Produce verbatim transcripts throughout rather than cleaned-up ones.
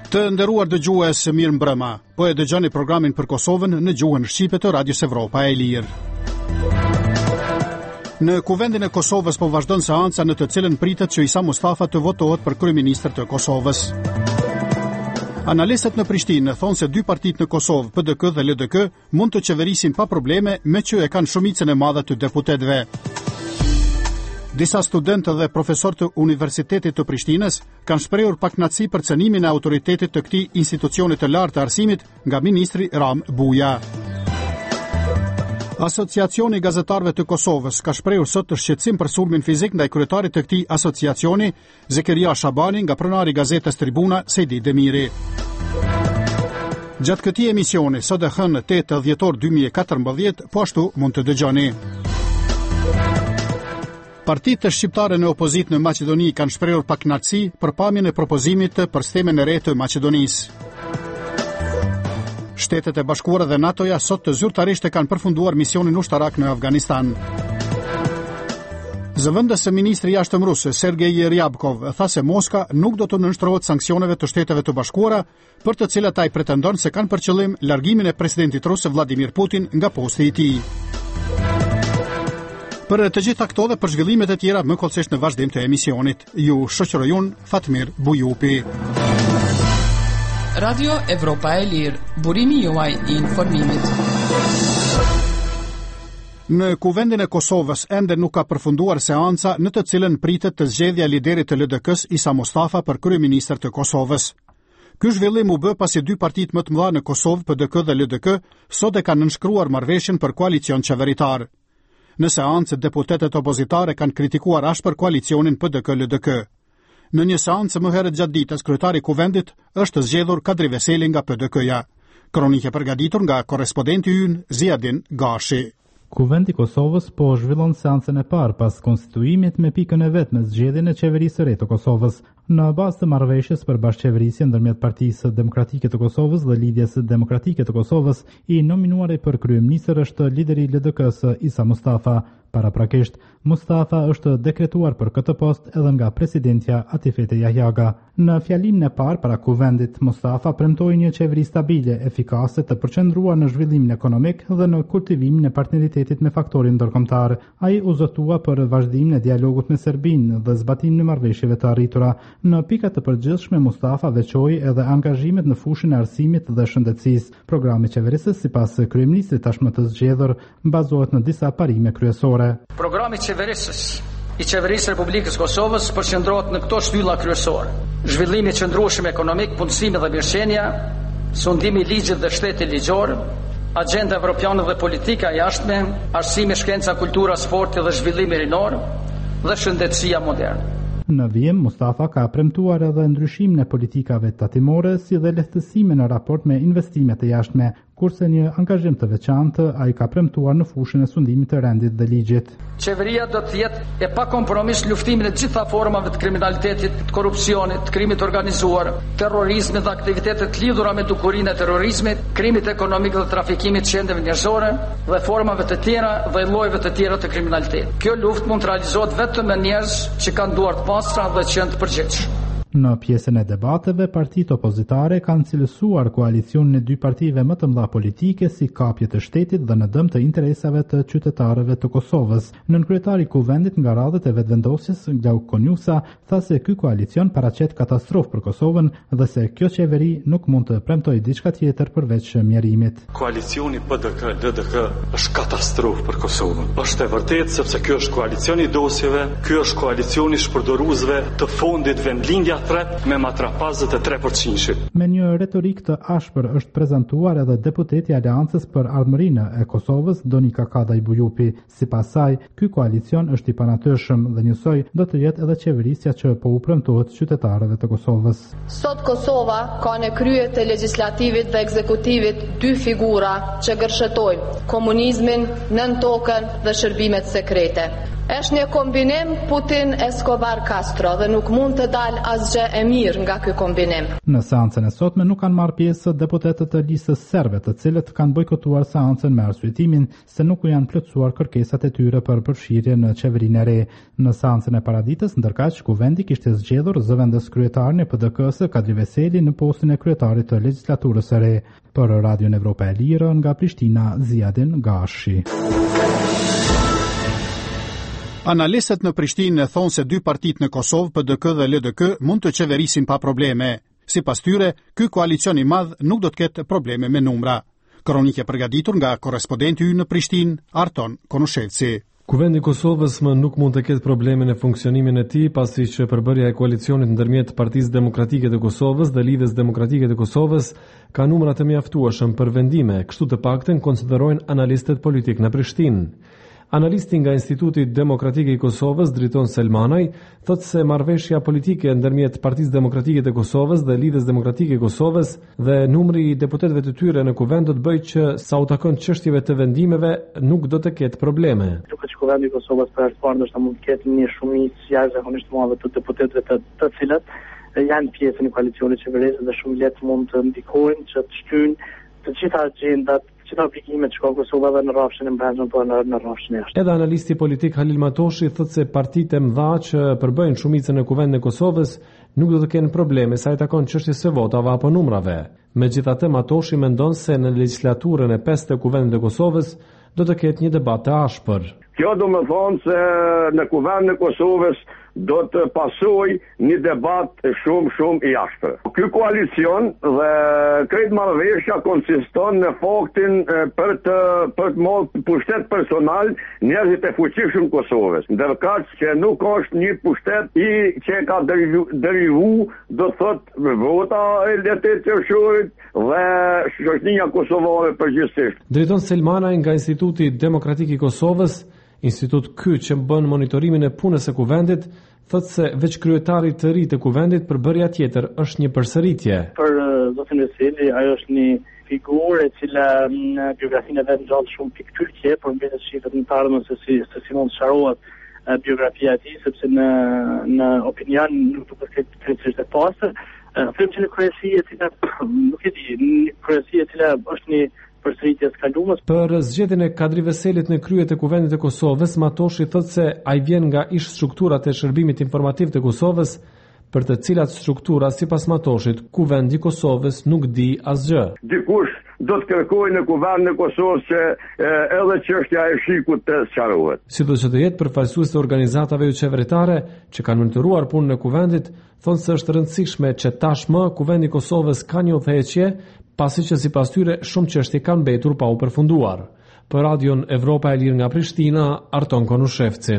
Të nderuar dëgjues, mirë mbrëma. Po e dëgjoni programin për Kosovën në gjuhën shqipe të Radios Evropa e Lirë. Në Kuvendin e Kosovës po vazhdon seanca në të cilën pritet që Isa Mustafa të votohet për kryeministër të Kosovës. Analistët në Prishtinë thonë se dy partitë në Kosovë, P D K dhe L D K, mund të qeverisin pa probleme me që e kanë shumicën e madhe të deputetëve. Disa studentë dhe profesor të Universitetit të Prishtinës kanë shprehur pakënaqësi për cënimin e autoritetit të këtij institucioni të lartë të arsimit nga ministri Ram Buja. Asociacioni i Gazetarëve të Kosovës ka shprehur sot shqetësim për sulmin fizik ndaj kryetarit të këtij asociacioni, Zekeria Shabani, nga pronari i gazetës Tribuna, Sejdi Demiri. Gjatë këtij emisioni, sot e hënë tetë dhjetor dy mijë e katërmbëdhjetë, po ashtu mund të dëgjoni. Partitë shqiptare në opozit në Maqedoni kanë shprehur pakënaqësi për pamjen e propozimit për sistemin e re të Maqedonisë. Shtetet e Bashkuara dhe NATO-ja sot të zyrtarisht e kanë përfunduar misionin ushtarak në Afganistan. Zëvendës së ministri i jashtëm rus, Sergej Ryabkov, tha se Moska nuk do të nënshtrohet sanksioneve të Shteteve të Bashkuara, për të cilat ai pretendon se kanë për qëllim largimin e presidentit rus Vladimir Putin nga posti i tij. Për të gjitha këto dhe për zhvillimet e tjera më kollësisht në vazhdim të emisionit. Ju shoqëroj unë Fatmir Bujupi. Radio Evropa e Lirë, burimi juaj i informimit. Në Kuvendin e Kosovës ende nuk ka përfunduar seanca në të cilën pritet të zgjedhja e liderit të L D K-s Isa Mustafa për kryeministër të Kosovës. Ky zhvillim u bë pasi dy partitë më të mëdha në Kosovë, P D K dhe L D K, sot e kanë nënshkruar marrëveshjen për koalicion qeveritar. Në seancë, deputetët opozitare kanë kritikuar ashpër koalicionin P D K L D K. Në një seancë më herët gjatë ditës, kryetari i Kuvendit është zgjedhur Kadri Veseli nga P D K-ja. Kronikë përgatitur nga korrespondenti ynë Ziadin Gashi. Kuvendi i Kosovës po zhvillon seancën e parë pas konstituimit me pikën e vet me zgjedhjen e qeverisë së re të Kosovës. Në bazë të marrëveshjes për bashkëqeverisje ndërmjet Partisë Demokratike të Kosovës dhe Lidhjes Demokratike të Kosovës, i nominuari për kryeministër është lideri i L D K-s Isa Mustafa. Paraprakisht, Mustafa është dekretuar për këtë post edhe nga presidentja Atifete Jahjaga. Në fjalimin e parë para Kuvendit, Mustafa premtoi një qeveri stabile, efikase, të përqendruar në zhvillimin ekonomik dhe në kultivimin e partneritetit me faktorin ndërkombëtar. Ai u zotua për vazhdimin e dialogut me Serbinë dhe zbatimin e marrëveshjeve të arritura. Në pika të përgjithshme, Mustafa veçoi edhe angazhimet në fushën e arsimit dhe shëndetësisë. Programi i qeverisës, sipas kryeministrit tashmë të zgjedhur, bazohet në disa parime kryesore. Programi i qeverisës i Qeverisë Republikës Kosovës përqendrohet në këto shtylla kryesore: zhvillimi i qëndrueshëm ekonomik, punësimi dhe mirëqenia, sundimi i ligjit dhe shteti ligjor, agjenda evropiane dhe politika jashtme, arsimi, shkenca, kultura, sporti dhe zhvillimi rinor dhe shëndetësia moderne. Në vijim, Mustafa ka premtuar edhe ndryshimin e politikave tatimore, si dhe lehtësime në raport me investimet e jashtme, kurse një angazhim të veçantë ai ka premtuar në fushën e sundimit të rendit dhe ligjit. Qeveria do të jetë e pakompromis luftimin e gjitha formave të kriminalitetit, të korrupsionit, të krimit organizuar, terrorizmit dhe aktivitetet lidhura me dukurinë e terrorizmit, krimit ekonomik dhe trafikimit të qendrave njerëzore dhe formave të tjera dhe llojeve të tjera të kriminalitetit. Kjo luftë mund të realizohet vetëm me njerëz që kanë duar të pastra dhe që janë të përgjithshëm. Në pjesën e debateve, partitë opozitare kanë cilësuar koalicionin e dy partive më të mëdha politike si kapje të shtetit dhe në dëm të interesave të qytetarëve të Kosovës. Nënkryetari i Kuvendit nga radhët e vetëvendosjes, Glauk Konjusa, tha se ky koalicion paraqet katastrofë për Kosovën dhe se kjo qeveri nuk mund të premtojë diçka tjetër përveç mjerimit. Koalicioni P D K L D K është katastrofë për Kosovën. Është e vërtetë sepse ky është koalicioni i dosjeve, ky është koalicioni i shpërdoruesve të fondit vendlindja me matrapazët e tre përqind. Me një retorik të ashpër është prezantuar edhe deputeti i Aleancës për Ardhmërinë e Kosovës, Donika Kadaj Bujupi. Sipas saj, ky koalicion është i panatyrshëm dhe njësoj do të jetë edhe qeverisja që po u premtohet qytetarëve të Kosovës. Sot Kosova ka në krye të legjislativit dhe ekzekutivit dy figura që gërshetojnë komunizmin, nën tokën dhe shërbimet sekrete. Është një kombinim Putin-Escobar-Castro dhe nuk mund të dalë asgjë e mirë nga ky kombinim. Në seancën e sotme nuk kanë marrë pjesë deputetët e listës serbe, të cilët kanë bojkotuar seancën me arsyetimin se nuk u janë plotësuar kërkesat e tyre për përfshirje në qeverinë e re. Në seancën e paraditës, ndërkaq, kuvendi kishte zgjedhur zëvendës kryetarin e P D K-s Kadri Veseli në postin e kryetarit të legjislaturës së re. Për Radion Evropa e Lirë, nga Prishtina, Ziadin Gashi. Analistët në Prishtinë thonë se dy partitë në Kosovë, P D K dhe L D K, mund të qeverisin pa probleme. Sipas tyre, ky koalicion i madh nuk do të ketë probleme me numra. Kronikë e përgatitur nga korrespondenti ynë në Prishtinë, Arton Konushevci. Kuvendi i Kosovës më nuk mund të ketë probleme në funksionimin e tij, pasi që përbërja e koalicionit ndërmjet Partisë Demokratike të Kosovës dhe Lidhjes Demokratike të Kosovës ka numra të mjaftueshëm për vendime, kështu të paktën konsiderojnë analistët politik në Prishtinë. Analisti nga Instituti Demokratik i Kosovës, Driton Selmanaj, thotë se marrëveshja politike ndërmjet Partisë Demokratike të Kosovës dhe Lidhjes Demokratike të Kosovës dhe numri i deputetëve të tyre në kuvend do të bëjë që sa u takon çështjeve të vendimeve nuk do të ketë probleme. Duket që kuvendi i Kosovës për herë të parë ndoshta mund të ketë një shumicë jashtëzakonisht të madhe të deputetëve të, të cilët janë pjesë në koalicionin qeverisë dhe shumë lehtë mund të ndikojnë që të shtyjnë të gjitha agjendat, të gjitha obligimet që ka Kosova dhe në rrafshin e brendshëm, po në, në rrafshin e jashtë. Edhe analisti politik Halil Matoshi thotë se partitë e mëdha që përbëjnë shumicën në kuvendin e Kosovës nuk do të kenë probleme sa i takon çështjes së votave apo numrave. Megjithatë, Matoshi mendon se në legjislaturën e pestë të kuvendit të Kosovës do të ketë një debat të ashpër. Kjo do më thonë se në kuvendin e Kosovës do të pasoj një debat shumë shumë i jashtër. Ky koalicion dhe krejt marrëveshja konsiston në faktin për të për të marrë pushtet personal njerëzit e fuqishëm të Kosovës. Ndërkaq që nuk është një pushtet i që ka derivu, do thotë vota e letet të shurit dhe shoqënia kosovare përgjithsisht. Drejton Selmanaj nga Instituti Demokratik i Kosovës, institut ky që bën monitorimin e punës së kuvendit, thotë se veç kryetarit të ri të kuvendit përbërja tjetër është një përsëritje. Për uh, zotin Veseli, ajo është një figurë e cila në biografinë e vet ngjall shumë pikturke, por mbetet shifet në të ardhmen se si se si mund të sharohet uh, biografia e tij, sepse në në opinion nuk duket se krejtësisht e pastër. Uh, Them që në kryesi e cila nuk e di, në kryesi e cila është një përsëritjes kalumës. Për zgjedhjen e Kadri Veselit në krye të kuvendit të Kosovës, Matoshi thotë se ai vjen nga ish strukturat e shërbimit informativ të Kosovës, për të cilat struktura sipas Matoshit kuvendi i Kosovës nuk di asgjë. Dikush do të kërkojë në kuvendin e Kosovës që e, edhe çështja e shikut të sqarohet. Sidoqë të jetë përfaqësues të organizatave jo qeveritare që kanë monitoruar punën e kuvendit, thonë se është rëndësishme që tashmë kuvendi i Kosovës ka një udhëheqje, pasi që sipas tyre shumë çështje kanë mbetur pa u përfunduar. Për Radion Evropa e Lirë nga Prishtina, Arton Konushevci.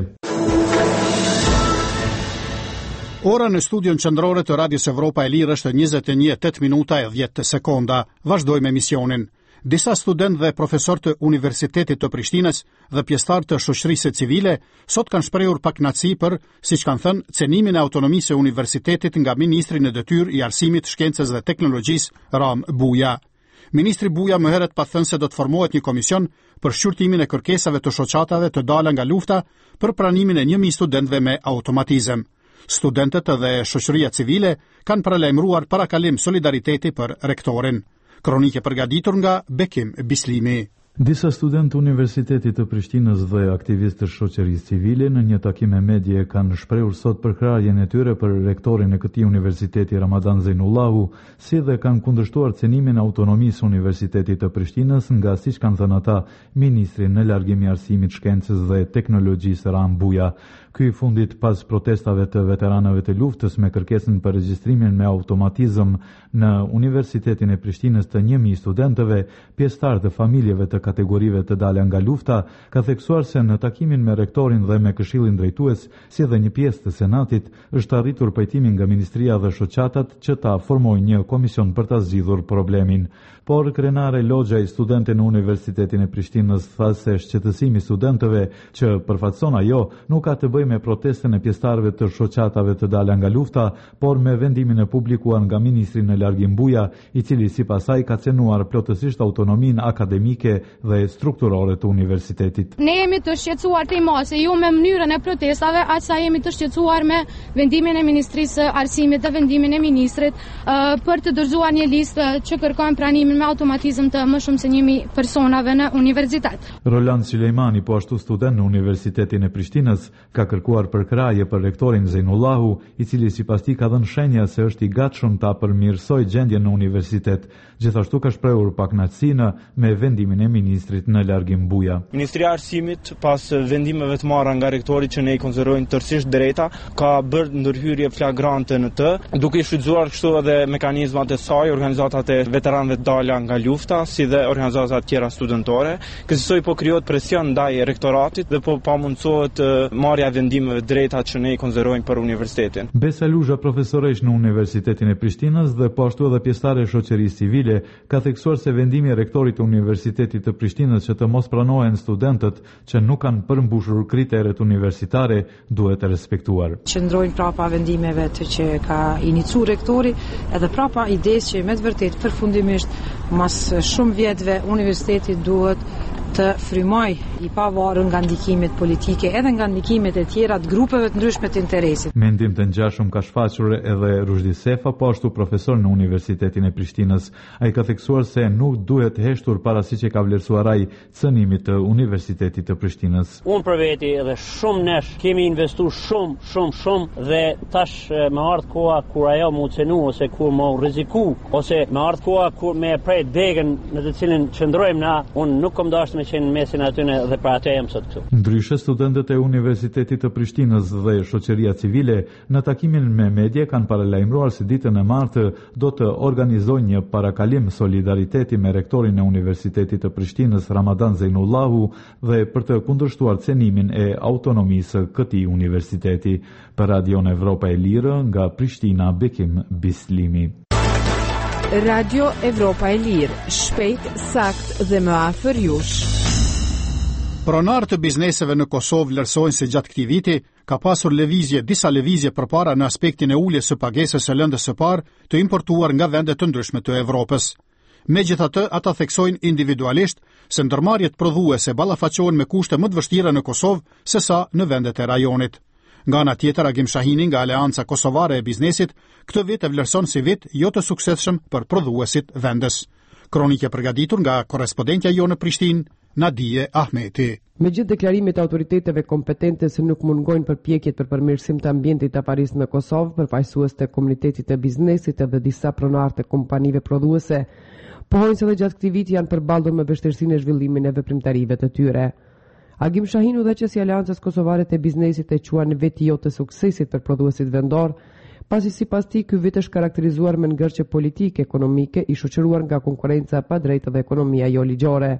Ora në studion qendrore të Radios Evropa e Lirë është njëzet e një e tetë minuta e dhjetë sekonda. Vazhdojmë emisionin. Disa student dhe profesor të Universitetit të Prishtinës dhe pjesëtar të shoqërisë civile sot kanë shprehur pakënaqësi për, siç kanë thënë, cenimin e autonomisë së universitetit nga ministri në detyrë i arsimit, shkencës dhe teknologjisë Ram Buja. Ministri Buja më herët pa thënë se do të formohet një komision për shqyrtimin e kërkesave të shoqatave të dalë nga lufta për pranimin e një mijë studentëve me automatizëm. Studentët dhe shoqëria civile kanë paralajmëruar parakalim solidariteti për rektorin. Kronikë përgatitur nga Bekim Bislimi. Disa studentë Universitetit të Prishtinës dhe aktivistë të shoqërisë civile në një takim me media kanë shprehur sot përkrahjen e tyre për rektorin e këtij universiteti Ramadan Zeinullahu, si dhe kanë kundërshtuar cenimin e autonomisë së Universitetit të Prishtinës nga, siç kanë thënë ata, ministri në largim i arsimit, shkencës dhe teknologjisë Ram Buja. Ky i fundit pas protestave të veteranëve të luftës me kërkesën për regjistrimin me automatizëm në Universitetin e Prishtinës të një mijë studentëve, pjesëtar të familjeve të kategorive të dalë nga lufta, ka theksuar se në takimin me rektorin dhe me këshillin drejtues, si dhe një pjesë të senatit, është arritur pajtimi nga ministria dhe shoqatat që ta formojnë një komision për ta zgjidhur problemin. Por krenare Logja, i studente në Universitetin e Prishtinës, tha se shqetësimi i studentëve që përfaqëson ajo nuk ka të bëjë me protestën e pjesëtarëve të shoqatave të dalë nga lufta, por me vendimin e publikuar nga ministri në largim Buja, i cili sipas saj ka cenuar plotësisht autonominë akademike dhe strukturore të universitetit. Ne jemi të shqetësuar te mase, jo me mënyrën e protestave, aq sa jemi të shqetësuar me vendimin e Ministrisë së Arsimit dhe vendimin e ministrit uh, për të dorëzuar një listë që kërkojnë pranimin me automatizëm të më shumë se një mijë personave në universitet. Roland Sulejmani, po ashtu student në Universitetin e Prishtinës, ka kërkuar përkraje për rektorin Zeinullahu, i cili sipas tij ka dhënë shenja se është i gatshëm ta përmirësojë gjendjen në universitet. Gjithashtu ka shprehur pakënaqësinë me vendimin e ministrit në largim buja. Ministria e Arsimit, pas vendimeve të marra nga rektori që ne i konsiderojmë tërësisht drejta, ka bërë ndërhyrje flagrante në të, duke i shfrytzuar kështu edhe mekanizmat e saj, organizatat e veteranëve të dalja nga lufta, si dhe organizata tjera studentore. Kësaj po krijohet presion ndaj rektoratit dhe po pamundsohet marrja e vendimeve drejta që ne i konsiderojmë për universitetin. Besa Luzha, profesoresh në Universitetin e Prishtinës dhe po ashtu edhe pjesëtare e shoqërisë civile, ka theksuar se vendimi i rektorit të Universitetit të Prishtinës që të mos pranohen studentët që nuk kanë përmbushur kriteret universitare duhet respektuar. Qëndrojnë prapa vendimeve të që ka inicu rektori edhe prapa idesë që me të vërtet përfundimisht mas shumë vjetëve universiteti duhet të frymoj i pavarur nga ndikimet politike edhe nga ndikimet e tjera të grupeve të ndryshme të interesit. Mendim të ngjashëm ka shfaqur edhe Rushdi Sefa, po ashtu profesor në Universitetin e Prishtinës. Ai ka theksuar se nuk duhet heshtur parasi që ka vlerësuar ai cënimit të Universitetit të Prishtinës. Unë për veti edhe shumë nesh kemi investuar shumë, shumë, shumë dhe tash me ardh koha kur ajo më cenu ose kur më rreziku ose me ardh koha kur me prej degën në të cilin qëndrojmë na, unë nuk kam dashur me qenë mesin aty dhe për atë jam sot këtu. Ndryshe, studentët e Universitetit të Prishtinës dhe shoqëria civile në takimin me media kanë paralajmëruar se ditën e martë do të organizojnë një parakalim solidariteti me rektorin e Universitetit të Prishtinës Ramadan Zeinullahu dhe për të kundërshtuar cenimin e autonomisë këtij universiteti. Për Radio Evropa e Lirë, nga Prishtina, Bekim Bislimi. Radio Evropa e Lirë, shpejt, sakt dhe më afër jush. Pronar të bizneseve në Kosovë vlerësojnë se gjatë këtij viti ka pasur lëvizje, disa lëvizje përpara në aspektin e uljes së pagesës së lëndës së parë të importuar nga vende të ndryshme të Evropës. Megjithatë, ata theksojnë individualisht se ndërmarrjet prodhuese ballafaqohen me kushte më të vështira në Kosovë se sa në vendet e rajonit. Nga ana tjetër, Agim Shahini nga Aleanca Kosovare e Biznesit këtë vit e vlerëson si vit jo të suksesshëm për prodhuesit vendes. Kronikë e përgatitur nga korrespondentja jonë në Prishtinë, Nadije Ahmeti. Me gjithë deklarimet e autoriteteve kompetente se nuk mungojnë përpjekjet për përmirësim të ambientit të Paris në Kosovë, përfaqësues të komunitetit të biznesit edhe disa pronarë të kompanive prodhuese, pohojnë se dhe gjatë këtij viti janë përballur me vështirësinë e zhvillimin e veprimtarive të tyre. Agim Shahinu dhe që si Aleancës Kosovare të Biznesit e quan veti jo të suksesit për prodhuesit vendor, pasi sipas tij ky vit është karakterizuar me ngërçe politike, ekonomike, i shoqëruar nga konkurrenca e padrejtë dhe ekonomia jo ligjore.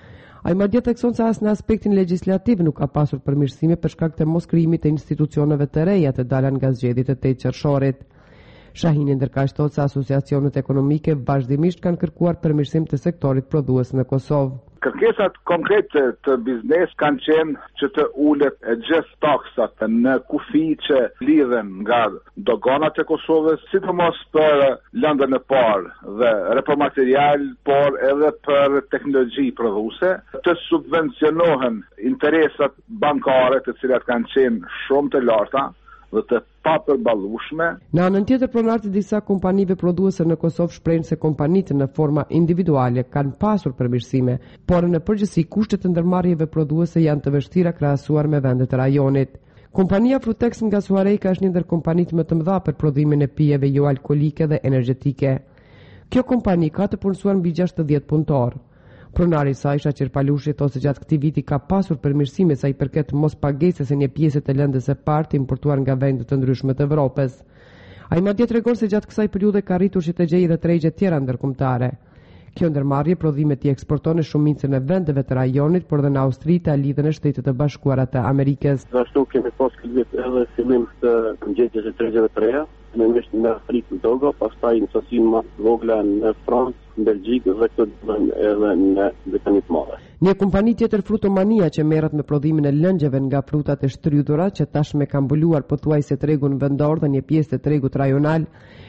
Ai madje thekson se as në aspektin legjislativ nuk ka pasur përmirësime për shkak të mos krijimit të institucioneve të reja të dalën nga zgjedhjet e tetë qershorit. Shahini ndërkaq thotë se asociacionet ekonomike vazhdimisht kanë kërkuar përmirësim të sektorit prodhues në Kosovë. Kërkesat konkrete të biznes kanë qenë që të ulet e gjithë taksat në kufi që lidhen nga doganat e Kosovës, sidomos për lëndën e parë dhe repromaterial, por edhe për teknologji prodhuese, të subvencionohen interesat bankare të cilat kanë qenë shumë të larta dhe të papërballueshme. Në anën tjetër, pronarët e disa kompanive prodhuese në Kosovë shprehin se kompanitë në forma individuale kanë pasur përmirësime, por në përgjithësi kushtet e ndërmarrjeve prodhuese janë të vështira krahasuar me vendet e rajonit. Kompania Frutex nga Suarejka është një ndër kompanitë më të mëdha për prodhimin e pijeve jo alkolike dhe energjetike. Kjo kompani ka të punësuar mbi gjashtëdhjetë punëtorë. Pronari i saj, Shaqir Palushi, thotë se gjatë këtij viti ka pasur përmirësime sa i përket mos pagesës së një pjese të lëndës së parë të importuar nga vende të ndryshme të Evropës. Ai madje tregon se gjatë kësaj periudhe ka arritur që të gjejë edhe tregje tjera ndërkombëtare. Kjo ndërmarrje prodhimet i eksporton në shumicën e vendeve të rajonit, por edhe në Austri, Itali dhe në Shtetet e Bashkuara të Amerikës. Ashtu kemi pas këtë vit edhe fillim të gjetjes së tregjeve të reja, në në Afrikë në Togo, pastaj në sasinë më të vogla në Francë, në Belgjikë dhe këto edhe në Britaninë të Madhe. Një kompani tjetër, Frutomania, që merret me prodhimin e lëngjeve nga frutat e shtrydhura, që tashmë ka mbuluar pothuajse tregun vendor dhe një pjesë të tregut rajonal,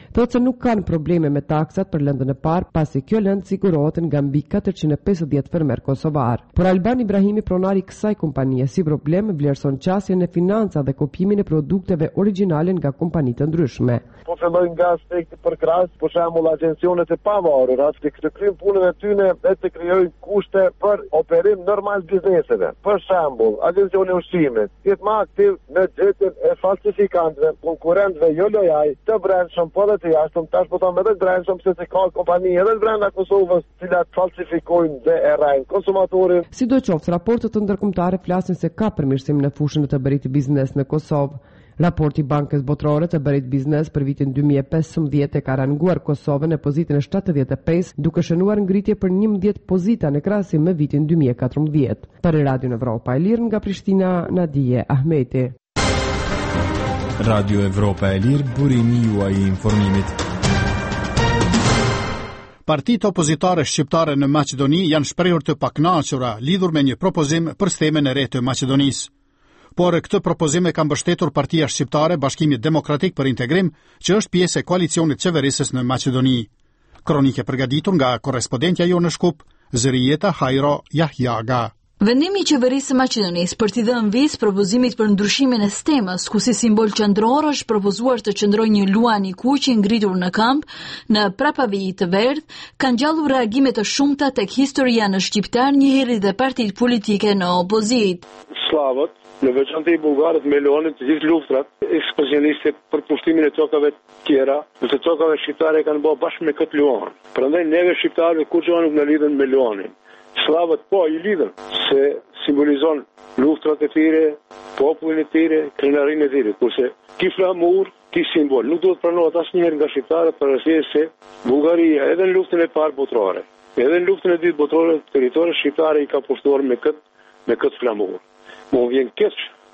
thotë se nuk kanë probleme me taksat për lëndën e parë, pasi kjo lëndë sigurohet nga mbi katërqind e pesëdhjetë fermer kosovar. Por Alban Ibrahimi, pronari i kësaj kompanie, si problem vlerëson qasjen e financa dhe kopjimin e produkteve origjinale nga kompani të ndryshme. Po fillojnë nga aspekti përkrahas, për shembull agjencionet e pavarura, që të kryejnë punën e tyre dhe të krijojnë kushte për operim normal bizneseve. Për shembull, agjencioni i ushqimit, jetë më aktiv në gjetjen e falsifikantëve, konkurrentëve jo lojal, të brendshëm po dhe të jashtëm, tash po them edhe të brendshëm, sepse ka kompani edhe brenda Kosovës, të cilat falsifikojnë dhe errajnë konsumatorin. Sidoqoftë, raportet të ndërkombëtare flasin se ka përmirësim në fushën e të bërit biznes në Kosovë. Raporti Bankës Botërore të bërit biznes për vitin dy mijë e pesëmbëdhjetë e ka ranguar Kosovën në pozitën e shtatëdhjetë e pesë, duke shënuar ngritje për njëmbëdhjetë pozita në krahasim me vitin dy mijë e katërmbëdhjetë. Për Radio Evropa e Lirë nga Prishtina, Nadije Ahmeti. Radio Evropa e Lirë, burimi juaj i informimit. Partitë opozitare shqiptare në Maqedoni janë shprehur të pakënaqura lidhur me një propozim për stemën e re të Maqedonisë. Por këtë propozim e ka mbështetur Partia Shqiptare Bashkimi Demokratik për Integrim, që është pjesë e koalicionit qeverisës në Maqedoni. Kronike përgatitur nga korrespondentja jo në Shkup, Zërijeta Hajro Jahjaga. Vendimi i qeverisë së Maqedonisë për t'i dhënë vizë propozimit për ndryshimin e stemës, ku si simbol qendror është propozuar të qëndrojë një luan i kuqi ngritur në këmbë në prapavijë të verdhë, kanë ngjallur reagime të shumta tek historianë shqiptar, njëherë dhe partitë politike në opozitë. Slavët, në veçantë i bullgarët me Leonin të gjithë luftrat, ekspresionistit për pushtimin e tokave tjera, nëse tokave shqiptare kanë bërë bashkë me këtë luan. Prandaj neve shqiptarëve kur gjë nuk na lidhen me Leonin. Slavët po i lidhen, se simbolizon luftrat e tyre, popullin e tyre, krenarinë e tyre, kurse ki flamur, ki simbol, nuk duhet pranohet asnjëherë nga shqiptarët për arsye se Bullgaria edhe në luftën e parë botërore, edhe në luftën e dytë botërore, territoret shqiptare i ka pushtuar me këtë me këtë flamur. Më vjen keq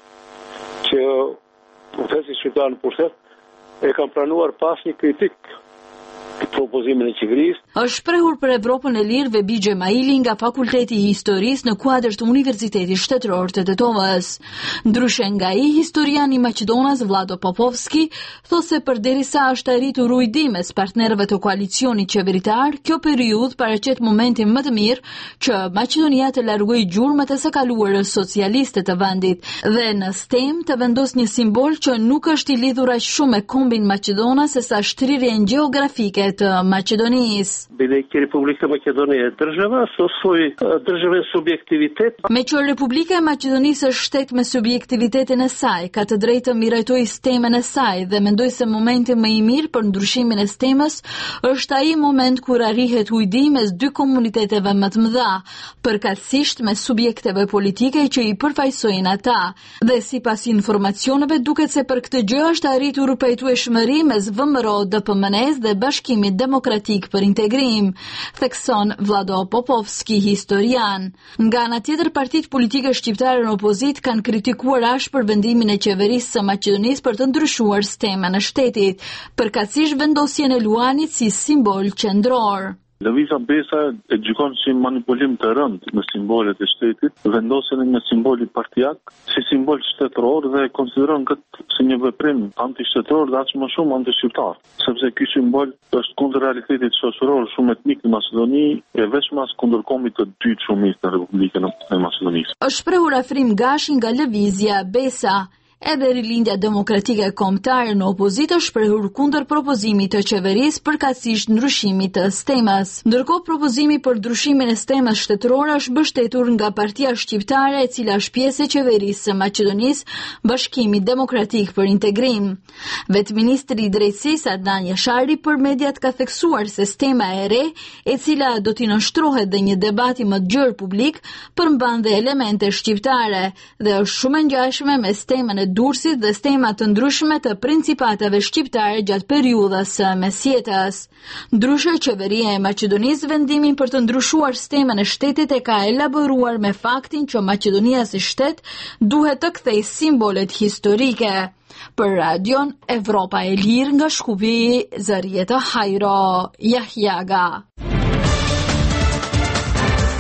që protesti shqiptar në pushtet e kanë pranuar pas një kritik propozimin e qeverisë. Është shprehur për Evropën e Lirë Vebi Xhemaili nga Fakulteti i Historisë në kuadër të Universitetit Shtetëror të Tetovës. Ndryshe nga ai, historiani i Maqedonas Vlado Popovski thotë se përderisa është arritur ujdi mes partnerëve të koalicionit qeveritar, kjo periudhë paraqet momentin më të mirë që Maqedonia të largojë gjurmët e së kaluarës socialiste të vendit dhe në stem të vendos një simbol që nuk është i lidhur aq shumë me kombin Maqedonas sesa shtrirjen gjeografike të Maqedonisë. Бидејќи Република Македонија е држава со свој државен субјективитет. Me që Republika e Maqedonisë është shtet me subjektivitetin e saj, ka të drejtë të mirëtojë stemën e saj dhe mendoj se momenti më i mirë për ndryshimin e stemës është ai moment kur arrihet ujdi mes dy komuniteteve më të mëdha, përkatësisht me subjekteve politike që i përfaqësojnë ata. Dhe sipas informacioneve duket se për këtë gjë është arritur pajtueshmëri mes V M R O D P M N S dhe Bashkimit Demokratik për Integrim, thekson Vlado Popovski, historian. Nga ana tjetër, partitë politike shqiptare në opozit kanë kritikuar ashpër vendimin e qeverisë së Maqedonisë për të ndryshuar stemën e shtetit, përkatësisht vendosjen e luanit si simbol qendror. Lëviza Besa e gjykon si manipulim të rënd në simbolet e shtetit, vendosjen e një simboli partijak si simbol shtetëror dhe konsideron këtë si një veprim anti-shtetëror dhe aq më shumë anti-shqiptar, sepse ky simbol është kundër realitetit shoqëror shumë etnik në Maqedoni e vetëm as kundër kombit të dytë shumicë në Republikën e Maqedonisë. Është shprehur Afrim Gashi nga lëvizja Besa. Edhe Rilindja Demokratike Kombëtare në opozitë është shprehur kundër propozimit të qeverisë përkatësisht ndryshimit të stemës. Ndërkohë propozimi për ndryshimin e stemës shtetërore është mbështetur nga Partia Shqiptare, e cila është pjesë e qeverisë së Maqedonisë, Bashkimi Demokratik për Integrim. Vetë ministri i Drejtësisë Adnan Jashari për mediat ka theksuar se stema e re, e cila do t'i nënshtrohet dhe një debati më të gjerë publik, përmban dhe elemente shqiptare dhe është shumë e ngjashme me stemën e Durrësit dhe stema të ndryshme të principateve shqiptare gjatë periudhës së mesjetës. Ndryshe, qeveria e Maqedonisë vendimin për të ndryshuar stemën e shtetit e ka elaboruar me faktin që Maqedonia si shtet duhet të kthejë simbolet historike. Për Radion Evropa e Lirë nga Shkupi, Zërijeta Hajro Jahjaga.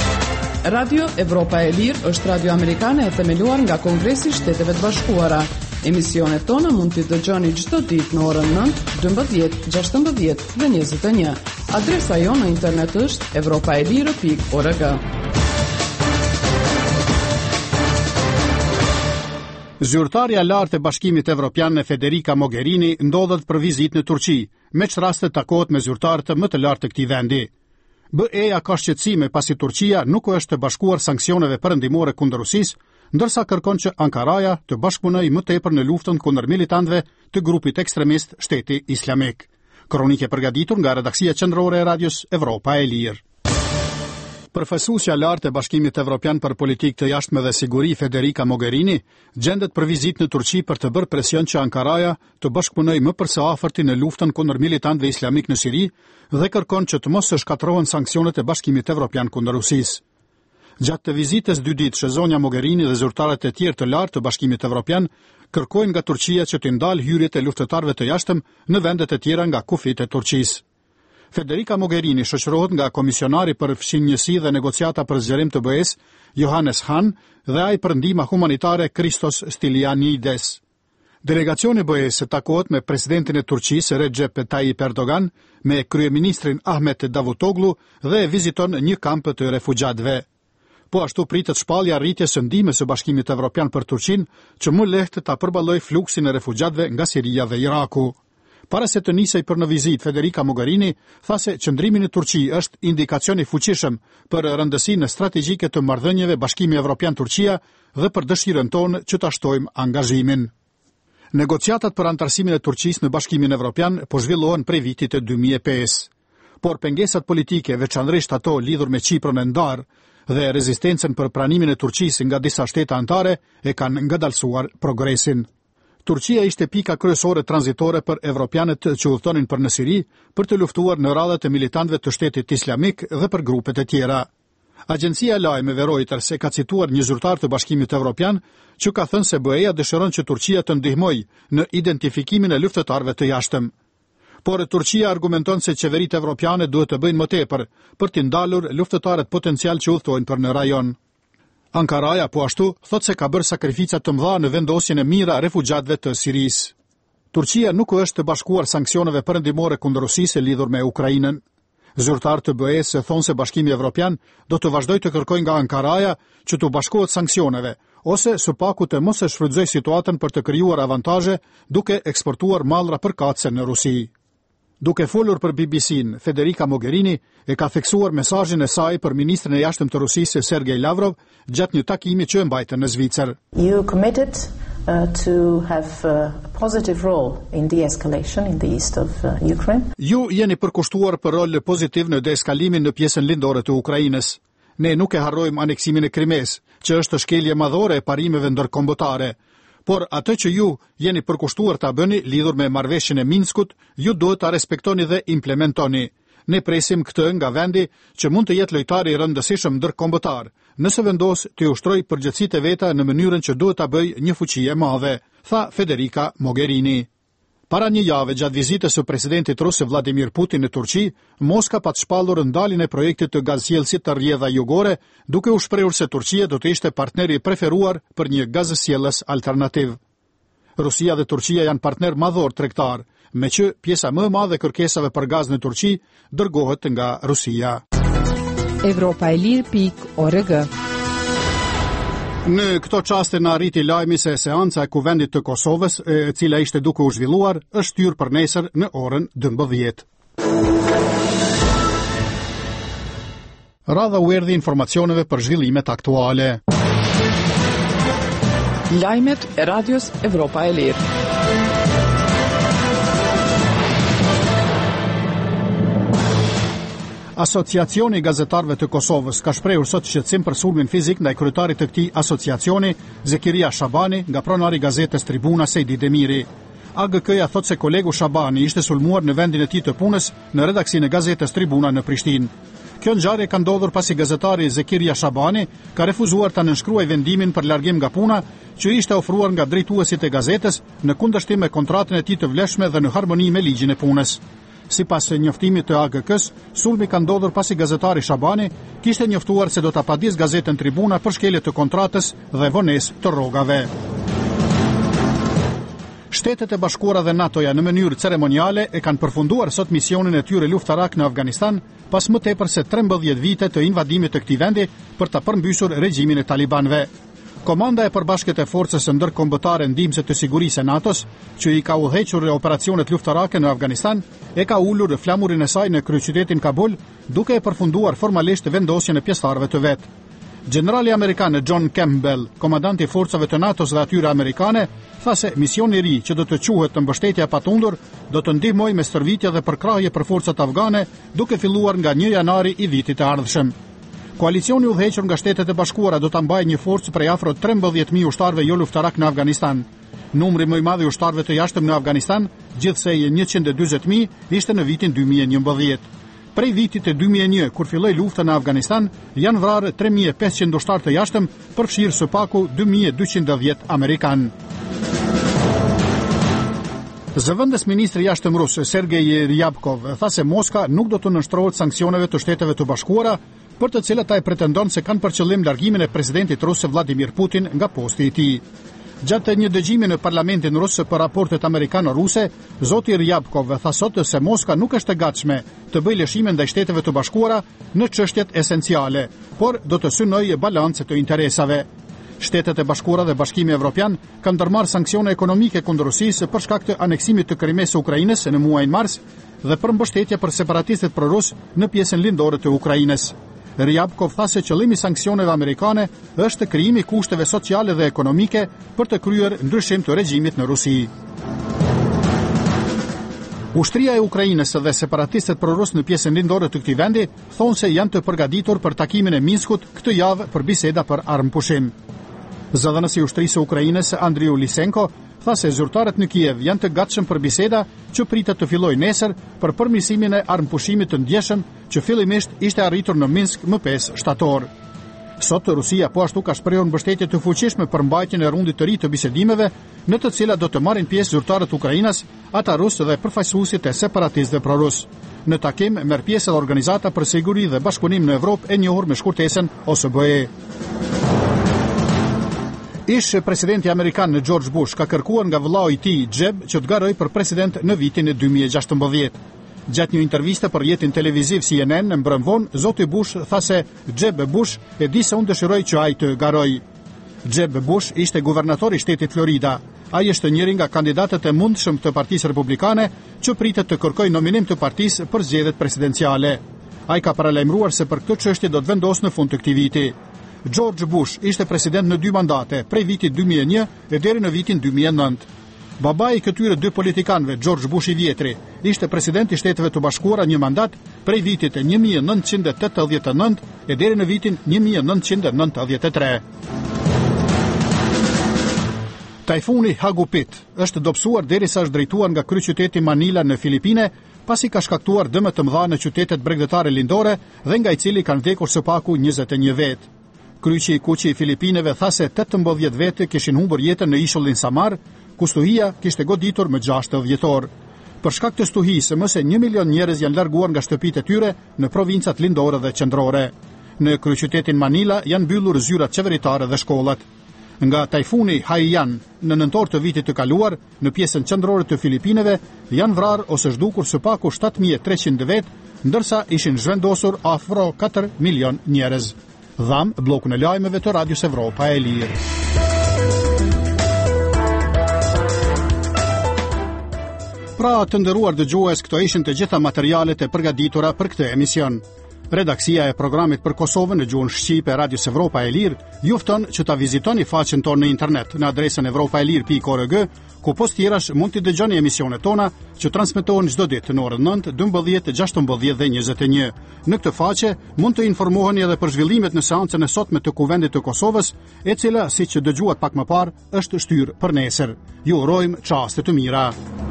Radio Evropa e Lirë është radio amerikane e themeluar nga Kongresi i Shteteve të Bashkuara. Emisionet tona mund t'i dëgjoni çdo ditë në orën nëntë, dymbëdhjetë, gjashtëmbëdhjetë dhe njëzet e një. Adresa jonë në internet është evropaelire pikë org. Zyrtarja lartë e Bashkimit Evropian Federica Mogherini ndodhet për vizitë në Turqi, me që raste takohet me zyrtarët më të lartë të këtij vendi. B E-ja ka shqetësime pasi Turqia nuk është të bashkuar sanksioneve perëndimore kundër Rusisë, ndërsa kërkon që Ankaraja të bashkëpunojë më tepër në luftën kundër militantëve të grupit ekstremist Shteti Islamik. Kronikë e përgatitur nga redaksia qendrore e Radios Evropa e Lirë. Përfaqësuesja lartë e Bashkimit Evropian për Politikë të Jashtme dhe Siguri Federica Mogherini gjendet për vizitë në Turqi për të bërë presion që Ankaraja të bashkëpunojë më së afërti në luftën kundër militantëve islamik në Siri dhe kërkon që të mos së shkatërrohen sanksionet e Bashkimit Evropian kundër Rusisë. Gjatë të vizitës dy ditë, zonja Mogherini dhe zyrtarët e tjerë të lartë të Bashkimit Evropian kërkojnë nga Turqia që të ndalë hyrjet e luftëtarëve të jashtëm në vendet e tjera nga kufit e Turqisë. Federica Mogherini shoqërohet nga komisionari për fshinjësi dhe negociata për zgjerim të B E-s, Johannes Hahn, dhe ai për ndihma humanitare Christos Stylianides. Delegacioni B E-s takohet me presidentin e Turqisë Recep Tayyip Erdogan, me kryeministrin Ahmet Davutoglu dhe viziton një kamp të refugjatëve. Po ashtu pritet shpallja rritjes së ndihmës së Bashkimit Evropian për Turqinë, që më lehtë ta përballojë fluksin e refugjatëve nga Siria dhe Iraku. Para se të nisej për në vizitë, Federica Mogherini tha se qëndrimi në Turqi është indikacion i fuqishëm për rëndësinë strategjike të marrëdhënieve Bashkimi Evropian-Turqia dhe për dëshirën tonë që ta shtojmë angazhimin. Negociatat për antarësimin e Turqisë në Bashkimin Evropian po zhvillohen prej vitit të dy mijë e pesë. Por pengesat politike, veçanërisht ato lidhur me Çiprën e ndarë dhe rezistencën për pranimin e Turqisë nga disa shtete anëtare e kanë ngadalësuar progresin. Turqia ishte pika kryesore tranzitore për evropianët që udhëtonin për në Siri për të luftuar në radhët e militantëve të Shtetit Islamik dhe për grupet e tjera. Agjencia e lajmeve Reuters e ka cituar një zyrtar të Bashkimit Evropian që ka thënë se B E-ja dëshiron që Turqia të ndihmojë në identifikimin e luftëtarëve të jashtëm. Por Turqia argumenton se qeveritë evropiane duhet të bëjnë më tepër për të ndalur luftëtarët potencial që udhëtojnë për në rajon. Ankaraja po ashtu thot se ka bërë sakrificat të mëdha në vendosjen e mira refugjatëve të Sirisë. Turqia nuk është të bashkuar sanksioneve perëndimore kundër Rusisë lidhur me Ukrainën. Zyrtarët të B E-s thonë se Bashkimi Evropian do të vazhdojë të kërkojë nga Ankaraja që të bashkohet sanksioneve ose së paku të mos e shfrytëzojë situatën për të krijuar avantazhe duke eksportuar mallra përkatëse në Rusi. Duke folur për B B C-n, Federica Mogherini e ka theksuar mesazhin e saj për ministrin e jashtëm të Rusisë Sergej Lavrov gjatë një takimi që e mbajtën në Zvicër. You committed uh, to have a positive role in de-escalation in the east of uh, Ukraine. Ju jeni përkushtuar për rol pozitiv në deeskalimin në pjesën lindore të Ukrainës. Ne nuk e harrojmë aneksimin e Krimes, që është shkelje madhore e parimeve ndërkombëtare. Por atë që ju jeni përkushtuar ta bëni lidhur me marrëveshjen e Minskut, ju duhet ta respektoni dhe implementoni. Ne presim këtë nga vendi që mund të jetë lojtari i rëndësishëm ndërkombëtar, nëse vendos të ushtrojë përgjegjësitë e veta në mënyrën që duhet ta bëjë një fuqi e madhe, tha Federica Mogherini. Para një jave gjatë vizitës së presidentit rus Vladimir Putin në Turqi, Moska pa të shpallur ndaljen e projektit të gazsjellësit të rrjedha jugore, duke u shprehur se Turqia do të ishte partneri i preferuar për një gazsjellës alternativ. Rusia dhe Turqia janë partner madhor tregtar, me që pjesa më e madhe e kërkesave për gaz në Turqi dërgohet nga Rusia. evropaelir pikë org. Në këto qaste në arriti lajmi se seanca e kuvendit të Kosovës, e cila ishte duke u zhvilluar, është shtyr për nesër në orën dymbëdhjetë. Radha u erdhi informacioneve për zhvillimet aktuale. Lajmet e Radios Evropa e Lirë. Asociacioni i gazetarëve të Kosovës ka shprehur sot shqetësim për sulmin fizik ndaj kryetarit të këtij asociacioni, Zekiria Shabani, nga pronari i gazetës Tribuna Sejdi Demiri. A G K-ja thot se kolegu Shabani ishte sulmuar në vendin e tij të punës në redaksinë e gazetës Tribuna në Prishtinë. Kjo ngjarje ka ndodhur pasi gazetari Zekiria Shabani ka refuzuar ta nënshkruajë vendimin për largim nga puna që ishte ofruar nga drejtuesit e gazetës në kundërshtim me kontratën e tij të vlefshme dhe në harmoni me ligjin e punës. Sipas njoftimit të A G K-s, sulmi ka ndodhur pasi gazetari Shabani kishte njoftuar se do ta padis gazetën Tribuna për shkelje të kontratës dhe vonesë të rrogave. Shtetet e Bashkuara dhe NATO-ja në mënyrë ceremoniale e kanë përfunduar sot misionin e tyre luftarak në Afganistan pas më tepër se trembëdhjetë vite të invadimit të këtij vendi për ta përmbysur regjimin e talibanëve. Komanda e përbashkët e forcës së ndërkombëtare ndihmëse të sigurisë e NATO-s, që i ka udhëhequr operacionet luftarake në Afganistan, e ka ulur flamurin e saj në kryeqytetin Kabul, duke e përfunduar formalisht vendosjen e pjesëtarëve të vet. Generali amerikan John Campbell, komandanti i forcave të NATO-s dhe atyre amerikane, tha se misioni i ri që do të quhet të mbështetja pa tundur do të ndihmojë me stërvitje dhe përkrahje për forcat afgane, duke filluar nga një janari i vitit të ardhshëm. Koalicioni udhëhequr nga Shtetet e Bashkuara do ta mbajë një forcë prej afro trembëdhjetë mijë ushtarëve jo luftarak në Afganistan. Numri më i madh i ushtarëve të jashtëm në Afganistan, gjithsej njëqind e dyzet mijë, ishte në vitin dy mijë e njëmbëdhjetë. Prej vitit të dy mijë e një, kur filloi lufta në Afganistan, janë vrarë tre mijë e pesëqind ushtarë të jashtëm, përfshirë së paku dy mijë e dyqind e dhjetë amerikan. Zëvendës ministri i jashtëm rus Sergej Ryabkov tha se Moska nuk do të nënshtrohet sanksioneve të Shteteve të Bashkuara, për të cilat ai pretendon se kanë për qëllim largimin e presidentit rus Vladimir Putin nga posti i tij. Gjatë një dëgjimi në parlamentin rus për raportet amerikano-ruse, zoti Ryabkov tha sot se Moska nuk është e gatshme të bëjë lëshime ndaj Shteteve të Bashkuara në çështjet esenciale, por do të synojë balancë të interesave. Shtetet e Bashkuara dhe Bashkimi Evropian kanë ndërmarrë sanksione ekonomike kundër Rusisë për shkak të aneksimit të Krimes së Ukrainës në muajin mars dhe për mbështetje për separatistët prorus në pjesën lindore të Ukrainës. Ryabkov tha se qëllimi i sanksioneve amerikane është krijimi i kushteve sociale dhe ekonomike për të kryer ndryshim të regjimit në Rusi. Ushtria e Ukrainës dhe separatistët prorus në pjesën lindore të këtij vendi thonë se janë të përgatitur për takimin e Minskut këtë javë për biseda për armëpushim. Zëdhënësi i ushtrisë së Ukrainës Andriy Lysenko tha se zyrtarët në Kiev janë të gatshëm për biseda që pritet të fillojë nesër për përmirësimin e armëpushimit të ndjeshëm që fillimisht ishte arritur në Minsk më pesë shtator. Sot Rusia po ashtu ka shprehur mbështetje të fuqishme për mbajtjen e rundit të ri të bisedimeve, në të cilat do të marrin pjesë zyrtarët ukrainas, ata rusë dhe përfaqësuesit e separatistëve prorus. Në takim merr pjesë edhe Organizata për Siguri dhe Bashkëpunim në Evropë e njohur me shkurtesën O S B E. Ish presidenti amerikan George Bush ka kërkuar nga vëllau i tij Jeb që të garojë për president në vitin e dy mijë e gjashtëmbëdhjetë. Gjatë një interviste për rrjetin televiziv C N N në mbrëm vonë, zoti Bush tha se Jeb Bush e di se unë dëshiroj që ai të garojë. Jeb Bush ishte guvernatori i shtetit Florida. Ai është njëri nga kandidatët e mundshëm të Partisë Republikane që pritet të kërkojë nominim të partisë për zgjedhjet presidenciale. Ai ka paralajmëruar se për këtë çështje do të vendosë në fund të këtij viti. George Bush ishte president në dy mandate, prej vitit dy mijë e një e deri në vitin dy mijë e nëntë. Babai i këtyre dy politikanëve, George Bush i vjetri, ishte president i Shteteve të Bashkuara një mandat prej vitit e një mijë e nëntëqind e tetëdhjetë e nëntë e deri në vitin një mijë e nëntëqind e nëntëdhjetë e tre. Tajfuni Hagupit është dobësuar derisa është drejtuar nga kryeqyteti Manila në Filipine, pasi ka shkaktuar dëme të mëdha në qytetet bregdetare lindore dhe nga i cili kanë vdekur së paku njëzet e një vetë. Kryqi i kuqi i Filipineve tha se tetëmbëdhjetë vete kishin humbur jetën në ishullin Samar, ku stuhia kishte goditur më gjashtëdhjetë dhjetor. Për shkak të stuhisë, më se një milion njerëz janë larguar nga shtëpitë e tyre në provincat lindore dhe qendrore. Në kryeqytetin Manila janë mbyllur zyrat qeveritare dhe shkollat. Nga tajfuni Haiyan në nëntor të vitit të kaluar, në pjesën qendrore të Filipineve janë vrarë ose zhdukur së paku shtatë mijë e treqind vetë, ndërsa ishin zhvendosur afro katër milion njerëz. Dham blokun e lajmeve të Radios Evropa e Lirë. Pra të nderuar dëgjues, këto ishin të gjitha materialet e përgatitura për këtë emision. Redaksia e programit për Kosovën në gjuhën shqipe e Radios Evropa e Lirë ju fton që ta vizitoni faqen tonë në internet në adresën evropaelir pikë org, ku post tjerash mund të dëgjoni emisionet tona që transmetohen çdo ditë në orën nëntë, dymbëdhjetë, gjashtëmbëdhjetë dhe njëzet e një. Në këtë faqe mund të informoheni edhe për zhvillimet në seancën e sotme të Kuvendit të Kosovës, e cila, siç dëgjuat pak më parë, është shtyrë për nesër. Ju urojmë çaste të mira.